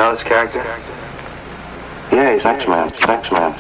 know this character? Yeah, he's X-Man. X-Man.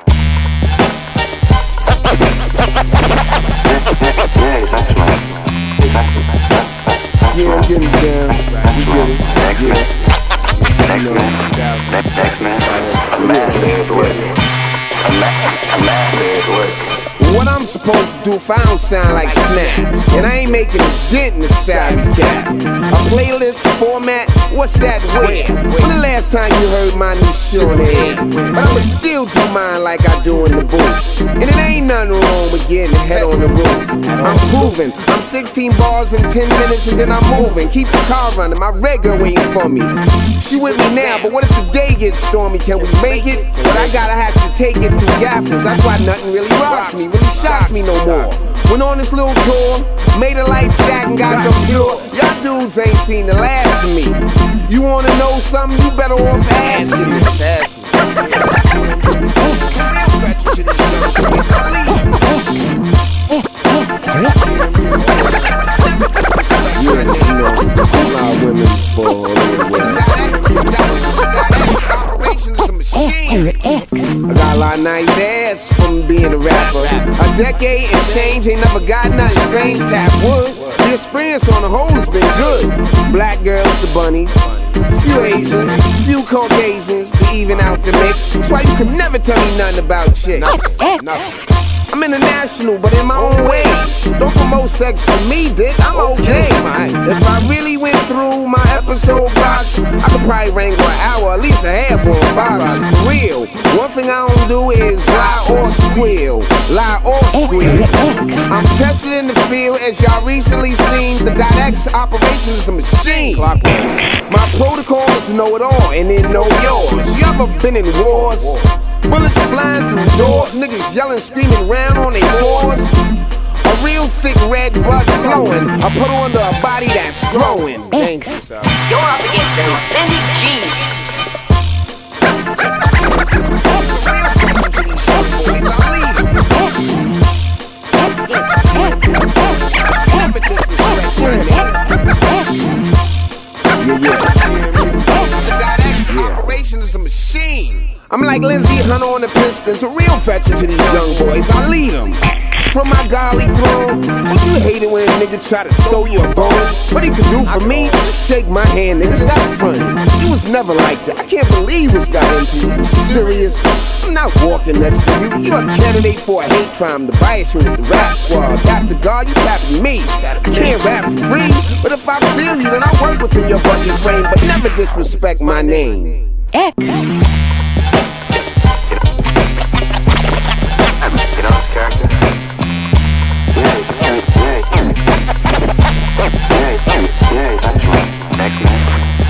Yeah, he's X-Man. He's X-Man. Yeah, I'm getting down. You get it. X-Man. X-Man. X-Man. A master work. A master work. What I'm supposed to do if I don't sound like Snaps, and I ain't making a dent in the salary cap. A playlist format, what's that where? When the last time you heard my new shit on the air? But I'ma still do mine like I do in the booth. And it ain't nothing wrong with getting head on the roof. I'm proving, I'm 16 bars in 10 minutes and then I'm moving. Keep the car running, my red girl waiting for me. She with me now, but what if the day gets stormy? Can we make it? But I gotta have to take it through gaffers. That's why nothing really rocks me. Really shocks me no more. Went on this little tour, made a light stack and got some pure. Y'all dudes ain't seen the last of me. You wanna know something? You better off asking me. Women for I got a lot of nice ass from being a rapper. A decade and change, ain't never got nothing strange. Tap wood, the experience on the whole has been good. Black girls, the bunnies, few Asians, few Caucasians to even out the mix. That's why you can never tell me nothing about chicks. Nothing. I'm international, but in my own way. Don't promote sex for me, dick, I'm okay. If I really went through my episode box, I could probably wrangle an hour, at least a half on Fox. For real, one thing I don't do is lie or squeal. Lie or squeal. I'm tested in the field, as y'all recently seen. The .X operation is a machine. My protocol is to know it all, and then know yours. You ever been in wars? Bullets flying through doors, niggas yelling, screaming round on their floors. A real thick red blood flowing, I put her under a body that's growing. Thank you, sir. You're up against an authentic genius. Never disrespect my name. The .X operation is a machine. I'm like Lindsay Hunter on the Pistons, a real veteran to these young boys. I lead them from my golly throne. Don't you hate it when a nigga try to throw you a bone? What he can do for me? Just shake my hand, nigga. Stop fronting. You was never like that. I can't believe what's got into you. Serious? I'm not walking next to you. You a candidate for a hate crime. The bias with the rap squad. Tap the guard, you tapping me. I can't rap for free, but if I feel you, then I work within your budget frame. But never disrespect my name. X. You know this character? Yeah, he's X-Man. X-Man.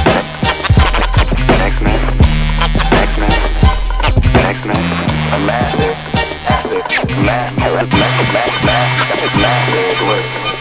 X-Man. X-Man. X-Man. A master. Master. Master. Master. Master. Master.